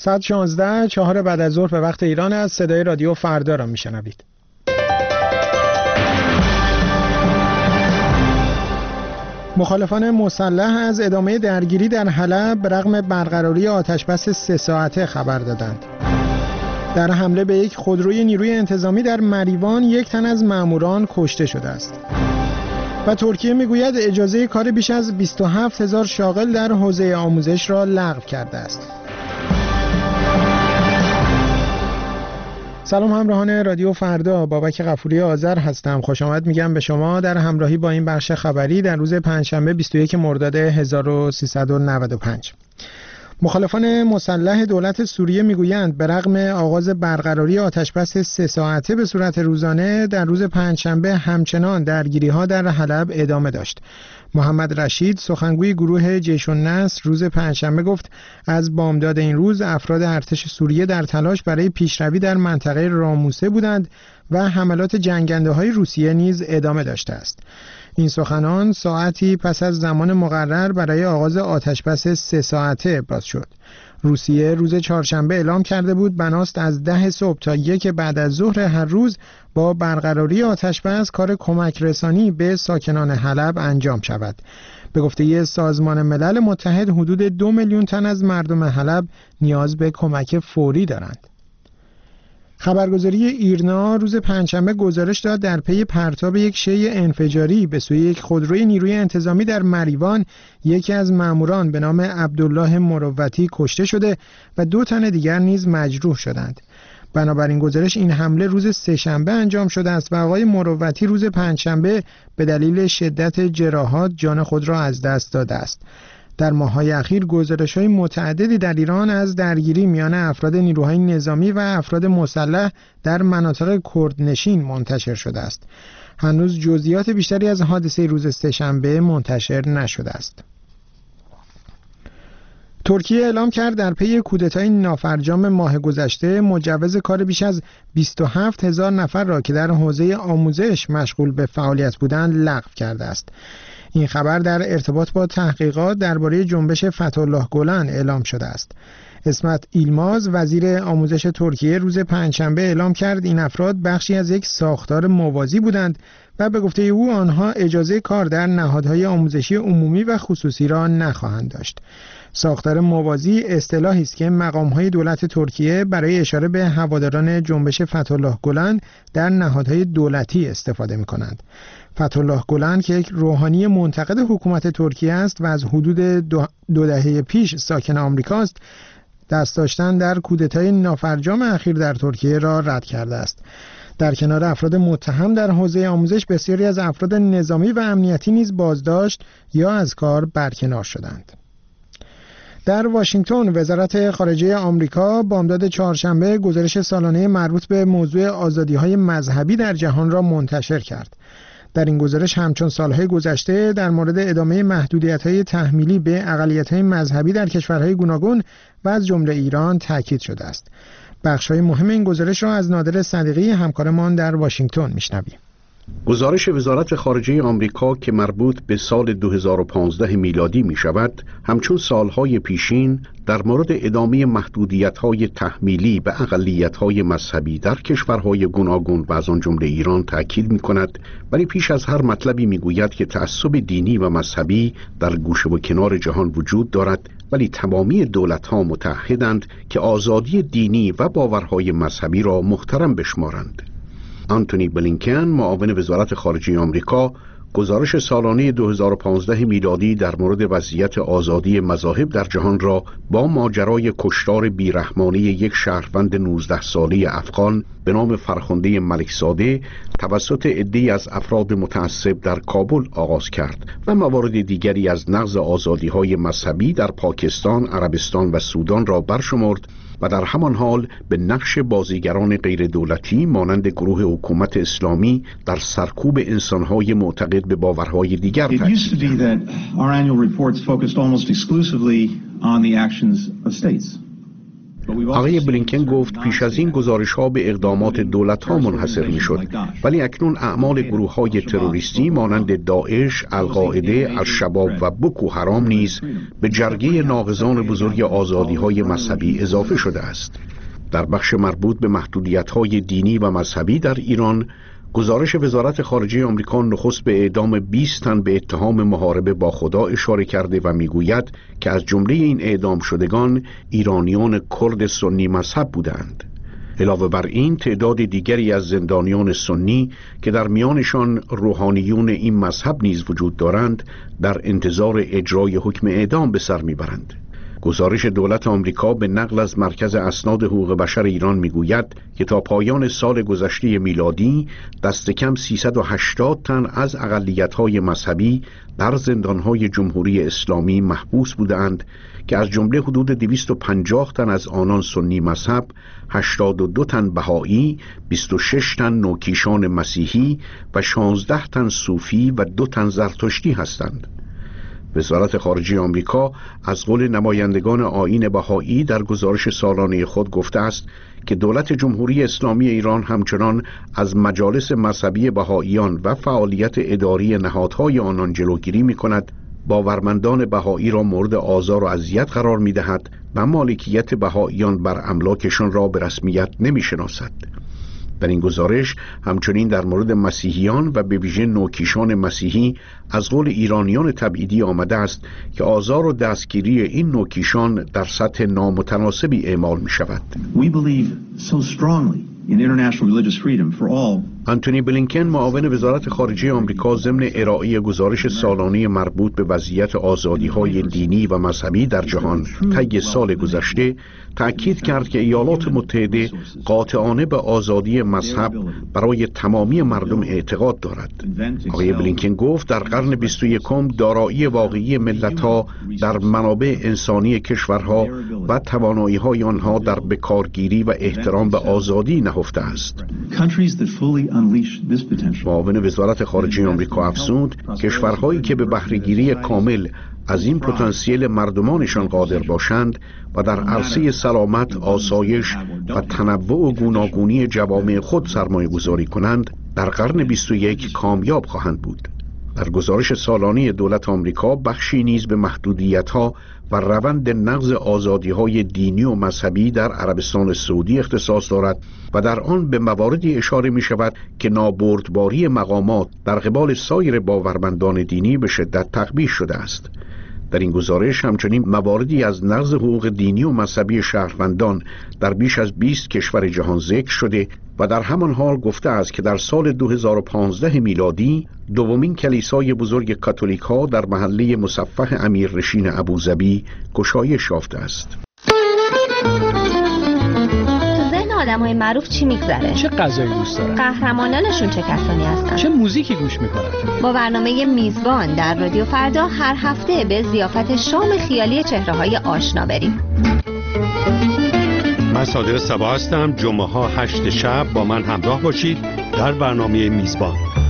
ساعت 16 4 بعد از ظهر به وقت ایران است. صدای رادیو فردا را میشنوید. مخالفان مسلح از ادامه درگیری در حلب رغم برقراری آتشبس 3 ساعته خبر دادند. در حمله به یک خودروی نیروی انتظامی در مریوان 1 تن از ماموران کشته شده است. و ترکیه میگوید اجازه کار بیش از 27,000 شاغل در حوزه آموزش را لغو کرده است. سلام همراهان رادیو فردا، بابک غفوری آذر هستم. خوش آمد میگم به شما در همراهی با این بخش خبری در روز پنجشنبه 21 مرداد 1395. مخالفان مسلح دولت سوریه میگویند به رغم آغاز برقراری آتشبس 3 ساعته به صورت روزانه، در روز پنجشنبه همچنان درگیری‌ها در حلب ادامه داشت. محمد رشید سخنگوی گروه جیش النصر روز پنجشنبه گفت از بامداد این روز افراد ارتش سوریه در تلاش برای پیشروی در منطقه راموسه بودند و حملات جنگنده‌های روسیه نیز ادامه داشته است. این سخنان ساعتی پس از زمان مقرر برای آغاز آتشبس 3 ساعته ابراز شد. روسیه روز چهارشنبه اعلام کرده بود بناست از 10 صبح تا 1 بعد از ظهر هر روز با برقراری آتشبس کار کمک رسانی به ساکنان حلب انجام شود. به گفته سازمان ملل متحد حدود 2 میلیون تن از مردم حلب نیاز به کمک فوری دارند. خبرگزاری ایرنا روز پنجشنبه گزارش داد در پی پرتاب یک شیء انفجاری به سوی یک خودروی نیروی انتظامی در مریوان یکی از ماموران به نام عبدالله مروتی کشته شده و 2 تن دیگر نیز مجروح شدند. بنابراین گزارش این حمله روز سه‌شنبه انجام شده است و آقای مروتی روز پنجشنبه به دلیل شدت جراحات جان خود را از دست داده است. در ماه‌های اخیر گزارش‌های متعددی در ایران از درگیری میان افراد نیروهای نظامی و افراد مسلح در مناطق کردنشین منتشر شده است. هنوز جزئیات بیشتری از حادثه روز سه‌شنبه منتشر نشده است. ترکیه اعلام کرد در پی کودتای نافرجام ماه گذشته مجوز کار بیش از 27,000 نفر را که در حوزه آموزش مشغول به فعالیت بودند لغو کرده است. این خبر در ارتباط با تحقیقات درباره جنبش فتح‌الله گلن اعلام شده است. اسمت ایلماز وزیر آموزش ترکیه روز پنجشنبه اعلام کرد این افراد بخشی از یک ساختار موازی بودند و به گفته او آنها اجازه کار در نهادهای آموزشی عمومی و خصوصی را نخواهند داشت. ساختار موازی اصطلاحی است که مقام‌های دولت ترکیه برای اشاره به هواداران جنبش فتح‌الله گلن در نهادهای دولتی استفاده می‌کنند. فتح‌الله گلن که یک روحانی منتقد حکومت ترکیه است و از حدود 2 دهه پیش ساکن آمریکاست، دست داشتن در کودتای نافرجام اخیر در ترکیه را رد کرده است. در کنار افراد متهم در حوزه آموزش، بسیاری از افراد نظامی و امنیتی نیز بازداشت یا از کار برکنار شدند. در واشنگتن وزارت خارجه آمریکا بامداد چهارشنبه گزارش سالانه مربوط به موضوع آزادی‌های مذهبی در جهان را منتشر کرد. در این گزارش همچون سالهای گذشته در مورد ادامه محدودیت‌های تحمیلی به اقلیت‌های مذهبی در کشورهای گوناگون و از جمله ایران تاکید شده است. بخش‌های مهم این گزارش را از نادر صدیقی همکارمان در واشنگتن میشنویم. گزارش وزارت خارجه آمریکا که مربوط به سال 2015 میلادی می شود، همچون سالهای پیشین در مورد ادامه محدودیت‌های تحمیلی به اقلیت‌های مذهبی در کشورهای گوناگون و از آن جمله ایران تأکید می‌کند، ولی پیش از هر مطلبی می‌گوید که تعصب دینی و مذهبی در گوشه و کنار جهان وجود دارد، ولی تمامی دولت‌ها متحدند که آزادی دینی و باورهای مذهبی را محترم بشمارند. آنتونی بلینکن معاون وزارت خارجه آمریکا گزارش سالانه 2015 میلادی در مورد وضعیت آزادی مذاهب در جهان را با ماجرای کشتار بیرحمانه یک شهروند 19 ساله افغان به نام فرخنده ملکزاده توسط عده‌ای از افراد متعصب در کابل آغاز کرد و موارد دیگری از نقض آزادی‌های مذهبی در پاکستان، عربستان و سودان را برشمرد و در همان حال به نقش بازیگران غیر دولتی مانند گروه حکومت اسلامی در سرکوب انسانهای معتقد به باورهای دیگر تاکید کرد. آقای بلینکن گفت پیش از این گزارش‌ها به اقدامات دولت‌ها منحصر می‌شد، ولی اکنون اعمال گروه‌های تروریستی مانند داعش، القاعده، الشباب و بوکو حرام نیز به جرگه ناقضان بزرگ آزادی‌های مذهبی اضافه شده است. در بخش مربوط به محدودیت‌های دینی و مذهبی در ایران، گزارش وزارت خارجه آمریکا نخست به اعدام 20 تن به اتهام محاربه با خدا اشاره کرده و میگوید که از جمله این اعدام شدگان ایرانیان کرد سنی مذهب بودند. علاوه بر این تعداد دیگری از زندانیان سنی که در میانشان روحانیون این مذهب نیز وجود دارند در انتظار اجرای حکم اعدام به سر میبرند. گزارش دولت آمریکا به نقل از مرکز اسناد حقوق بشر ایران میگوید که تا پایان سال گذشته میلادی دست کم 380 تن از اقلیت‌های مذهبی در زندان‌های جمهوری اسلامی محبوس بودند که از جمله حدود 250 تن از آنان سنی مذهب، 82 تن بهایی، 26 تن نوکیشان مسیحی و 16 تن صوفی و 2 تن زرتشتی هستند. وزارت خارجه آمریکا از قول نمایندگان آیین بهایی در گزارش سالانه خود گفته است که دولت جمهوری اسلامی ایران همچنان از مجالس مذهبی بهاییان و فعالیت اداری نهادهای آنان جلوگیری می‌کند، باورمندان بهایی را مورد آزار و اذیت قرار می‌دهد و مالکیت بهاییان بر املاکشان را به رسمیت نمی‌شناسد. در این گزارش همچنین در مورد مسیحیان و به ویژه نوکیشان مسیحی از قول ایرانیان تبعیدی آمده است که آزار و دستگیری این نوکیشان در سطح نامتناسبی اعمال می شود. آنتونی بلینکن معاون وزارت خارجه آمریکا ضمن ارائه گزارش سالانه مربوط به وضعیت آزادی‌های دینی و مذهبی در جهان طی سال گذشته تأکید کرد که ایالات متحده قاطعانه به آزادی مذهب برای تمامی مردم اعتقاد دارد. آقای بلینکن گفت در قرن 21 دارایی واقعی ملت‌ها در منابع انسانی کشورها و توانایی‌های آنها در بکارگیری و احترام به آزادی نهفته است. معاون وزارت خارجه آمریکا افزود کشورهایی که به بهره‌گیری کامل از این پتانسیل مردمانشان قادر باشند و در عرصه سلامت، آسایش و تنوع و گوناگونی جوامع خود سرمایه گذاری کنند در قرن 21 کامیاب خواهند بود. در گزارش سالانه دولت آمریکا بخشی نیز به محدودیت‌ها و روند نقض آزادی‌های دینی و مذهبی در عربستان سعودی اختصاص دارد و در آن به مواردی اشاره می‌شود که نابردباری مقامات در قبال سایر باورمندان دینی به شدت تقبیح شده است. در این گزارش همچنین مواردی از نقض حقوق دینی و مذهبی شهروندان در بیش از 20 کشور جهان ذکر شده و در همان حال گفته است که در سال 2015 میلادی دومین کلیسای بزرگ کاتولیک ها در محله مصفح امیرنشین ابوظبی گشایش یافته است. آدمای معروف چی میگذره؟ چه غذایی دوست دارن؟ قهرمانانشون چه کسانی هستن؟ چه موزیکی گوش میکنن؟ با برنامه میزبان در رادیو فردا هر هفته به ضیافت شام خیالی چهره‌های آشنا بریم. من صادق صبا هستم. جمعه ها 8 شب با من همراه باشید در برنامه میزبان.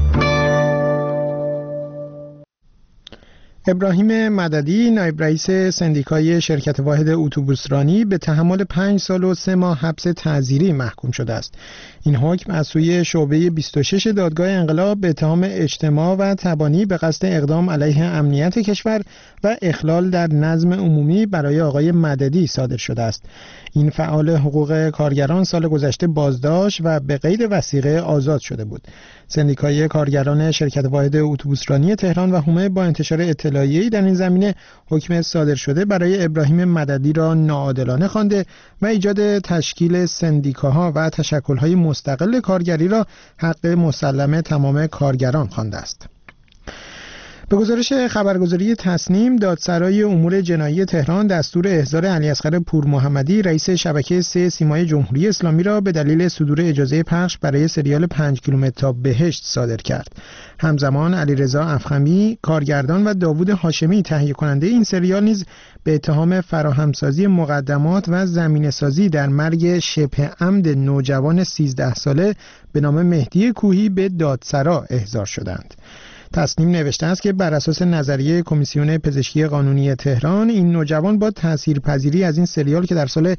ابراهیم مددی نایب رئیس سندیکای شرکت واحد اتوبوسرانی به تحمل 5 سال و 3 ماه حبس تعزیری محکوم شده است. این حکم از سوی شعبه 26 دادگاه انقلاب به اتهام اجتماع و تبانی به قصد اقدام علیه امنیت کشور و اخلال در نظم عمومی برای آقای مددی صادر شده است. این فعال حقوق کارگران سال گذشته بازداشت و به قید وثیقه آزاد شده بود. سندیکای کارگران شرکت واحد اتوبوسرانی تهران و حومه با انتشار اطلاعیه‌ای در این زمینه حکم صادر شده برای ابراهیم مددی را ناعادلانه خوانده و ایجاد تشکیل سندیکاها و تشکل‌های مستقل کارگری را حق مسلم تمام کارگران خوانده است. به گزارش خبرگزاری تصنیم، دادسرای امور جنایی تهران دستور احضار علیاصغر پورمحمدی رئیس شبکه 3 سیمای جمهوری اسلامی را به دلیل صدور اجازه پخش برای سریال 5 کیلومتر تا بهشت صادر کرد. همزمان علیرضا افخمی کارگردان و داوود هاشمی تهیه کننده این سریال نیز به اتهام فراهمسازی مقدمات و زمینه‌سازی در مرگ شبه عمد نوجوان 13 ساله به نام مهدی کوهی به دادسرا احضار شدند. تصنیم نوشته است که بر اساس نظریه کمیسیون پزشکی قانونی تهران این نوجوان با تاثیرپذیری از این سریال که در سال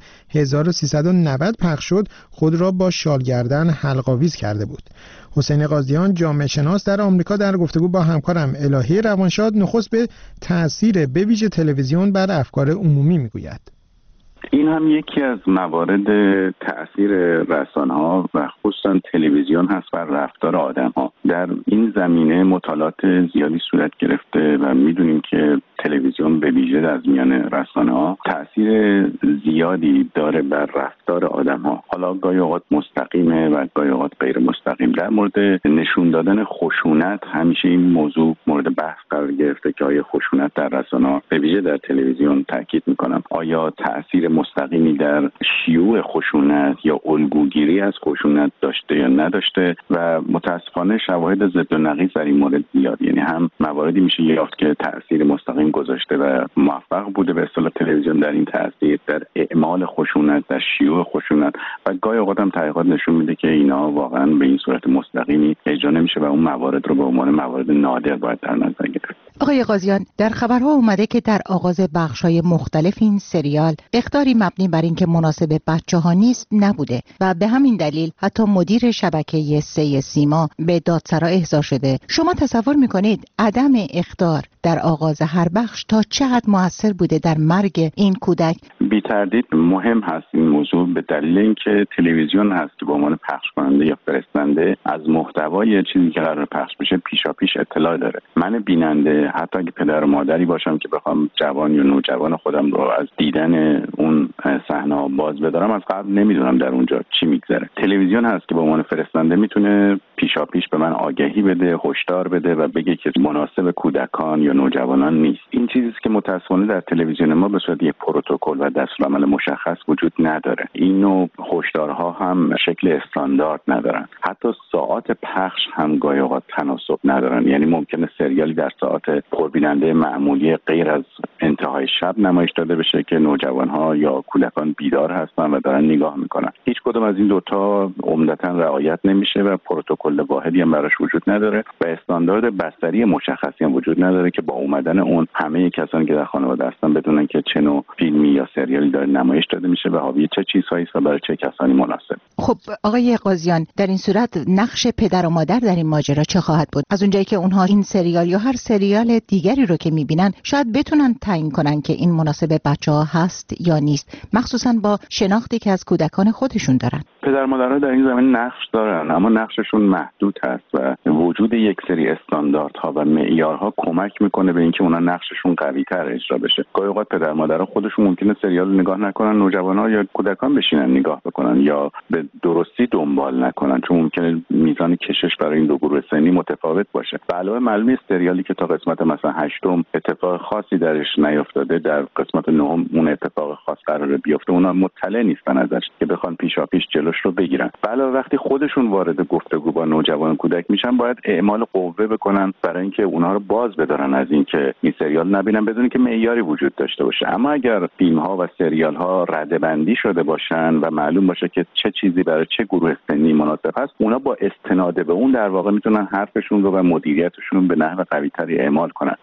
1390 پخش شد خود را با شالگردن حلق‌آویز کرده بود. حسین قاضیان جامعه شناس در آمریکا در گفتگو با همکارم الهی روانشاد نخست به تأثیر به ویژه تلویزیون بر افکار عمومی میگوید. این هم یکی از موارد تأثیر رسانه‌ها و خصوصا تلویزیون هست بر رفتار آدم‌ها. در این زمینه مطالعات زیادی صورت گرفته و می‌دونیم که تلویزیون به ویژه از میان رسانه‌ها تأثیر زیادی داره بر رفتار آدم‌ها. حالا گاهی اوقات مستقیمه و گاهی اوقات غیر مستقیم. در مورد نشون دادن خشونت همیشه این موضوع مورد بحث قرار گرفته که آیا خشونت در رسانه‌ها به ویژه در تلویزیون تاکید می‌کنم آیا تأثیر مستقیمی در شیوع خشونت یا الگوگیری از خشونت داشته یا نداشته و متاسفانه شواهد ضد و نقیض در این مورد زیاد. یعنی هم مواردی میشه یافت که تأثیر مستقیم گذاشته و موفق بوده به اصطلاح تلویزیون در این تأثیر در اعمال خشونت، در شیوع خشونت و گاهی اوقات هم تحقیقات نشون میده که اینا واقعا به این صورت مستقیمی اجرا نمیشه و اون موارد رو به عنوان موارد نادر باید در نظر گرفت. آقای قاضیان، در خبرها اومده که در آغاز بخش‌های مختلف این سریال اخطاری مبنی بر اینکه مناسب بچه‌ها نیست نبوده و به همین دلیل حتی مدیر شبکه 3 سیما به دادسرا احضار شده. شما تصور می‌کنید عدم اخطار در آغاز هر بخش تا چه حد مؤثر بوده در مرگ این کودک؟ بی تردید مهم هست این موضوع به دلیل اینکه تلویزیون هست که به عنوان پخش کننده یا فرستنده از محتوای چیزی که قرار پخش بشه پیشاپیش اطلاع داره. من بیننده حتی اگه پدر و مادری باشم که بخوام جوان یا نوجوان خودم رو از دیدن اون صحنه باز بدارم از قبل نمیدونم در اونجا چی میگذره. تلویزیون هست که به عنوان فرستنده میتونه پیشاپیش به من آگهی بده، هشدار بده و بگه که مناسب کودکان یا نوجوانان نیست. این چیزی است که متأسفانه در تلویزیون ما به صورت یک پروتکل و دستورالعمل مشخص وجود نداره. این نوع هشدارها هم شکل استاندارد ندارن. حتی ساعات پخش هم گاهی اوقات تناسب ندارن. یعنی ممکنه سریالی در ساعات پربیننده معمولی غیر از انتهای شب نمایش داده بشه که نوجوانها یا کودکان بیدار هستن و دارن نگاه میکنن. هیچ کدوم از این دوتا عمدتاً رعایت نمیشه و پروتکل واحدی هم براش وجود نداره و استاندارد بصری مشخصی هم وجود نداره که با اومدن اون همه کسانی که در خانواده هستن بدونن که چه نوع فیلمی یا سریالی داره نمایش داده میشه و حاوی چه چیزهایی است و برای چه کسانی مناسب. خب آقای قاضیان، در این صورت نقش پدر و مادر در این ماجرا چه خواهد بود؟ از اونجایی که اونها این سریال یا هر سریال دیگری رو که میبینن شاید بتونن تعیین کنن که این مناسب بچه‌ها هست یا نیست، مخصوصا با شناختی که از کودکان خودشون دارن. پدر مادرها در این زمینه نقش دارن اما نقششون محدود هست و وجود یک سری استانداردها و معیارها کمک میکنه به اینکه اونا نقششون قوی‌تر اجرا بشه. گاهی اوقات پدر مادرها خودشون ممکنه سریال نگاه نکنن، نوجوان‌ها یا کودکان بشینن نگاه بکنن یا به درستی دنبال نکنن چون ممکنه میزان کشش برای این دو گروه سنی متفاوت باشه. به علاوه معلومه سریالی که تا قسمت مثلا 8 اتفاق خاصی درش نیافتاده در قسمت 9 اون اتفاق خاص قراره بیفته، اونا مطلع نیستن ازش که بخوان پیشاپیش جلوش رو بگیرن. علاوه وقتی خودشون وارد گفتگو با نوجوان کودک میشن باید اعمال قوه بکنن برای اینکه اونها رو باز بدارن از اینکه این سریال نبینن بدون که معیاری وجود داشته باشه. اما اگر فیلم ها و سریال ها رده‌بندی شده باشن و معلوم باشه که چه چیزی برای چه گروه سنی مناسب است، اونا با استناد به اون در واقع میتونن حرفشون رو و مدیریتشون به نحو قوی‌تری اعمال کنن.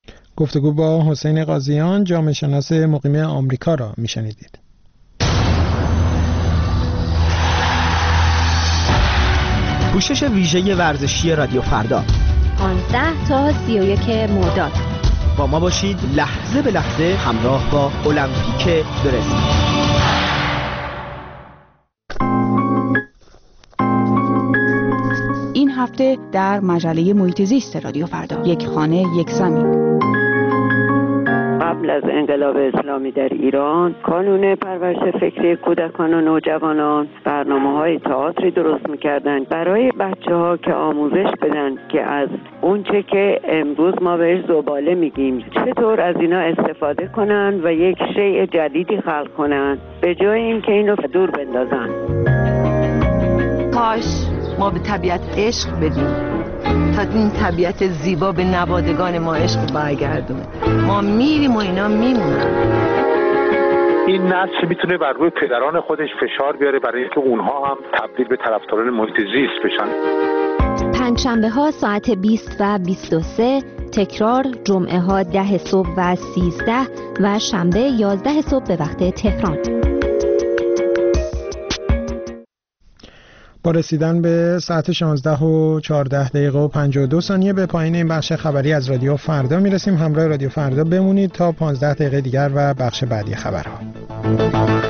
گفتگو با حسین قاضیان جامعه شناس مقیم آمریکا را میشنیدید. پوشش ویژه ورزشی رادیو فردا 15 تا 31 مرداد. با ما باشید لحظه به لحظه همراه با المپیک برزیل. این هفته در مجله محیط زیست رادیو فردا، یک خانه یک زمین. قبل از انقلاب اسلامی در ایران کانون پرورش فکری کودکان و نوجوانان برنامه‌های تئاتری درست می‌کردند برای بچه‌ها که آموزش بدن که از اونچه که امروز ما بهش زباله میگیم چطور از اینا استفاده کنن و یک شیء جدیدی خلق کنن به جای اینکه اینو دور بندازن. کاش ما به طبیعت عشق بدیم تا این طبیعت زیبا به نوادگان ما عشق برگردونه. ما میریم و اینا میمونن. این نسل میتونه بر روی پدران خودش فشار بیاره برای اینکه اونها هم تبدیل به طرفداران محیط زیست بشن. پنجشنبه ها ساعت 20 و 23، تکرار جمعه ها 10 صبح و 13 و شنبه 11 صبح به وقت تهران. با رسیدن به ساعت 16 و 14 دقیقه و 52 ثانیه به پایین این بخش خبری از رادیو فردا میرسیم. همراه رادیو فردا بمونید تا 15 دقیقه دیگر و بخش بعدی خبرها.